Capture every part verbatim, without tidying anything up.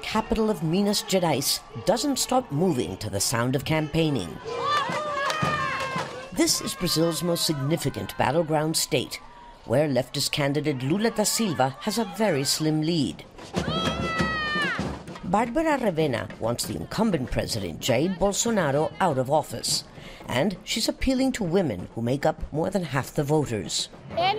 capital of Minas Gerais doesn't stop moving to the sound of campaigning. This is Brazil's most significant battleground state, where leftist candidate Lula da Silva has a very slim lead. Barbara Ravena wants the incumbent president Jair Bolsonaro out of office, and she's appealing to women who make up more than half the voters.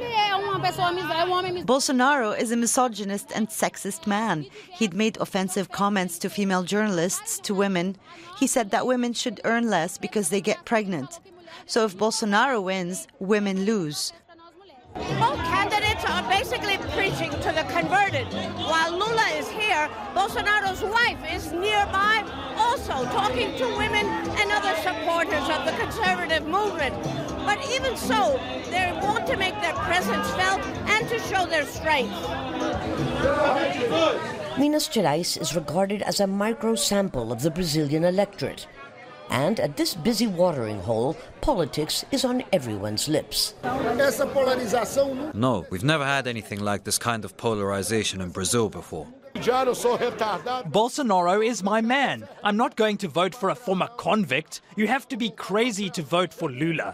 Bolsonaro is a misogynist and sexist man. He'd made offensive comments to female journalists, to women. He said that women should earn less because they get pregnant. So if Bolsonaro wins, women lose. Both candidates are basically preaching to the converted. While Lula is here, Bolsonaro's wife is nearby, also talking to women and other supporters of the conservative movement. But even so, they want to make their presence felt and to show their strength. Minas Gerais is regarded as a micro-sample of the Brazilian electorate. And at this busy watering hole, politics is on everyone's lips. No, we've never had anything like this kind of polarization in Brazil before. Bolsonaro is my man. I'm not going to vote for a former convict. You have to be crazy to vote for Lula.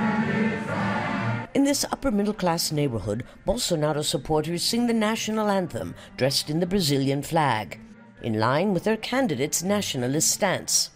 In this upper-middle-class neighborhood, Bolsonaro supporters sing the national anthem dressed in the Brazilian flag, in line with their candidate's nationalist stance.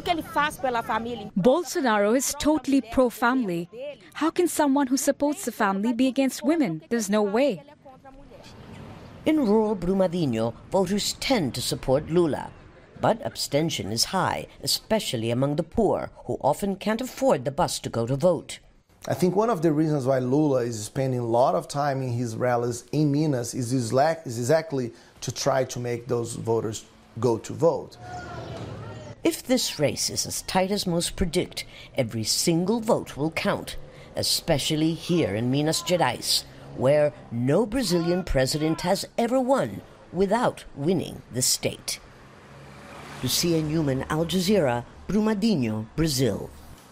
Bolsonaro is totally pro-family. How can someone who supports the family be against women? There's no way. In rural Brumadinho, voters tend to support Lula. But abstention is high, especially among the poor, who often can't afford the bus to go to vote. I think one of the reasons why Lula is spending a lot of time in his rallies in Minas is, is exactly to try to make those voters go to vote. If this race is as tight as most predict, every single vote will count, especially here in Minas Gerais, where no Brazilian president has ever won without winning the state. Lucia Newman, Al Jazeera, Brumadinho, Brazil.